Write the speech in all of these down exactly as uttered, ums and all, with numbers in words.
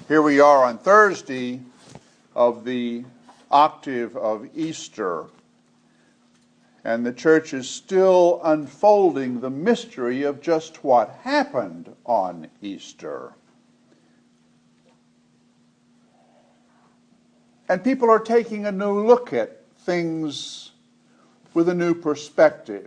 Here we are on Thursday of the octave of Easter, and the church is still unfolding the mystery of just what happened on Easter. And people are taking a new look at things with a new perspective.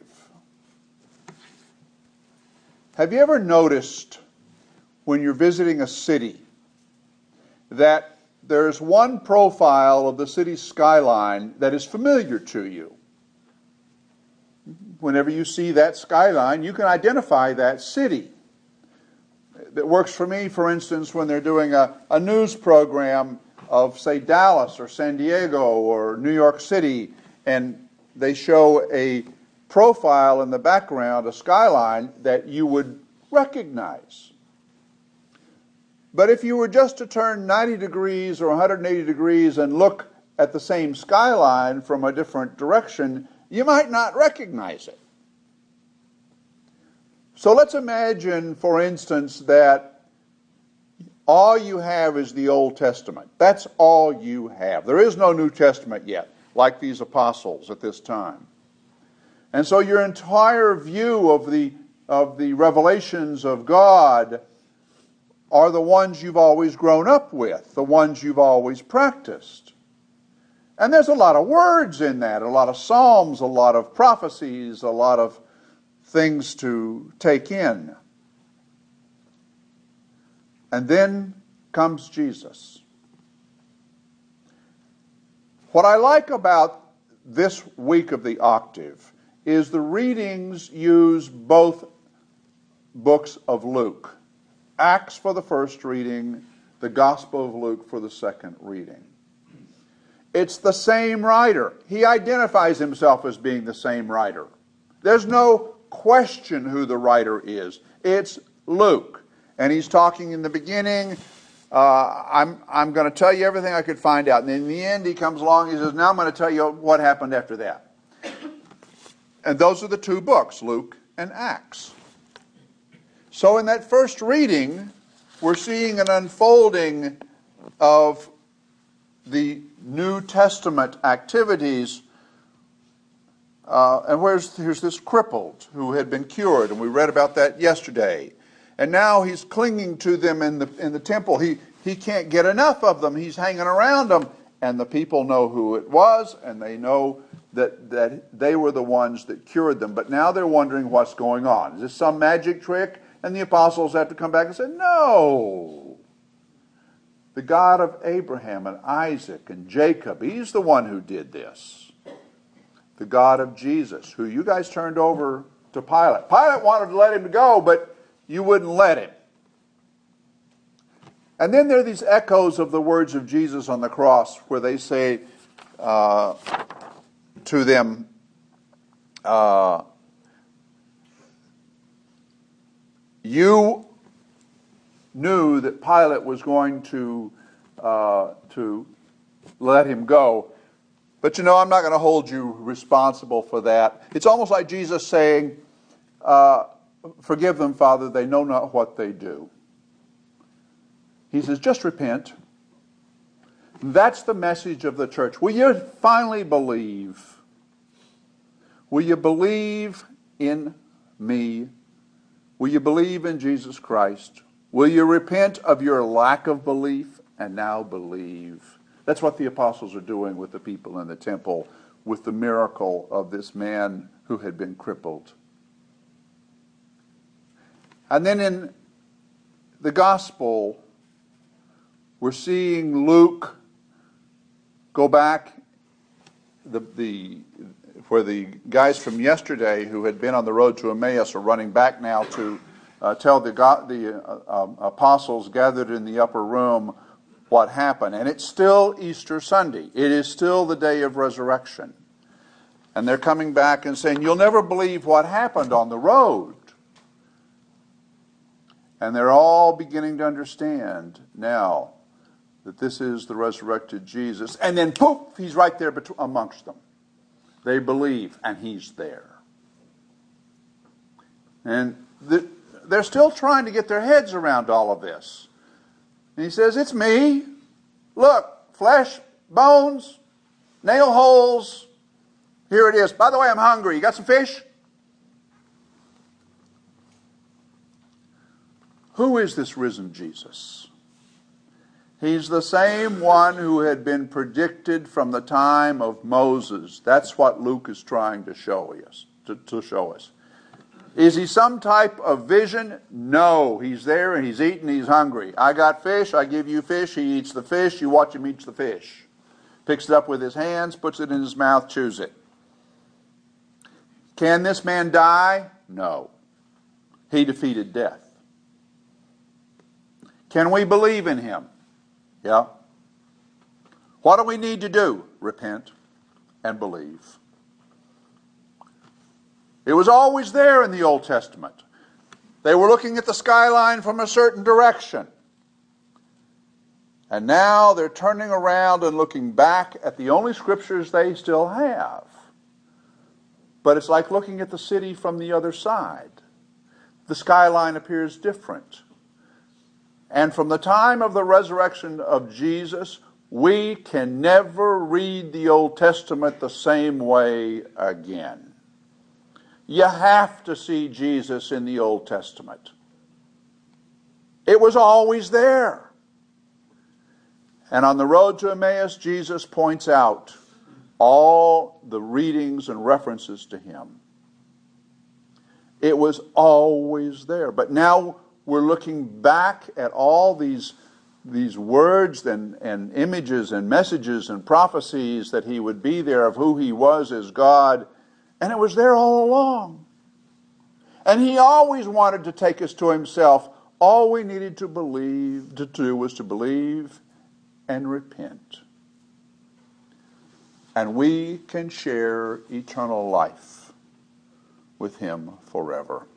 Have you ever noticed when you're visiting a city that there's one profile of the city's skyline that is familiar to you? Whenever you see that skyline, you can identify that city. It works for me, for instance, when they're doing a, a news program of, say, Dallas or San Diego or New York City, and they show a profile in the background, a skyline that you would recognize. But if you were just to turn ninety degrees or one hundred eighty degrees and look at the same skyline from a different direction, you might not recognize it. So let's imagine, for instance, that all you have is the Old Testament. That's all you have. There is no New Testament yet, like these apostles at this time. And so your entire view of the, of the revelations of God are the ones you've always grown up with, the ones you've always practiced. And there's a lot of words in that, a lot of psalms, a lot of prophecies, a lot of things to take in. And then comes Jesus. What I like about this week of the octave is the readings use both books of Luke. Acts for the first reading, the Gospel of Luke for the second reading. It's the same writer. He identifies himself as being the same writer. There's no question who the writer is. It's Luke. And he's talking in the beginning, uh, I'm, I'm going to tell you everything I could find out. And in the end, he comes along, he says, now I'm going to tell you what happened after that. And those are the two books, Luke and Acts. So in that first reading, we're seeing an unfolding of the New Testament activities. Uh, and where's, here's this crippled who had been cured, and we read about that yesterday. And now he's clinging to them in the in the temple. He he can't get enough of them. He's hanging around them, and the people know who it was, and they know that that they were the ones that cured them. But now they're wondering what's going on. Is this some magic trick? And the apostles have to come back and say, no. The God of Abraham and Isaac and Jacob, he's the one who did this. The God of Jesus, who you guys turned over to Pilate. Pilate wanted to let him go, but you wouldn't let him. And then there are these echoes of the words of Jesus on the cross where they say uh, to them, uh, you knew that Pilate was going to uh, to let him go, but you know, I'm not going to hold you responsible for that. It's almost like Jesus saying, uh, forgive them, Father, they know not what they do. He says, just repent. That's the message of the church. Will you finally believe? Will you believe in me? Will you believe in Jesus Christ? Will you repent of your lack of belief and now believe? That's what the apostles are doing with the people in the temple, with the miracle of this man who had been crippled. And then in the gospel, we're seeing Luke go back, the, the, where the guys from yesterday who had been on the road to Emmaus are running back now to uh, tell the, the uh, uh, apostles gathered in the upper room what happened. And it's still Easter Sunday. It is still the day of resurrection. And they're coming back and saying, you'll never believe what happened on the road. And they're all beginning to understand now that this is the resurrected Jesus. And then poof, he's right there between, amongst them. They believe, and he's there. And the, they're still trying to get their heads around all of this. And he says, it's me. Look, flesh, bones, nail holes. Here it is. By the way, I'm hungry. You got some fish? Who is this risen Jesus? He's the same one who had been predicted from the time of Moses. That's what Luke is trying to show us. To, to show us. Is he some type of vision? No. He's there and he's eating, he's hungry. I got fish, I give you fish, he eats the fish, you watch him eat the fish. Picks it up with his hands, puts it in his mouth, chews it. Can this man die? No. He defeated death. Can we believe in him? Yeah. What do we need to do? Repent and believe. It was always there in the Old Testament. They were looking at the skyline from a certain direction. And now they're turning around and looking back at the only scriptures they still have. But it's like looking at the city from the other side. The skyline appears different. And from the time of the resurrection of Jesus, we can never read the Old Testament the same way again. You have to see Jesus in the Old Testament. It was always there. And on the road to Emmaus, Jesus points out all the readings and references to him. It was always there. But now we're looking back at all these, these words and, and images and messages and prophecies that he would be there of who he was as God. And it was there all along. And he always wanted to take us to himself. All we needed to believe, to do was to believe and repent. And we can share eternal life with him forever.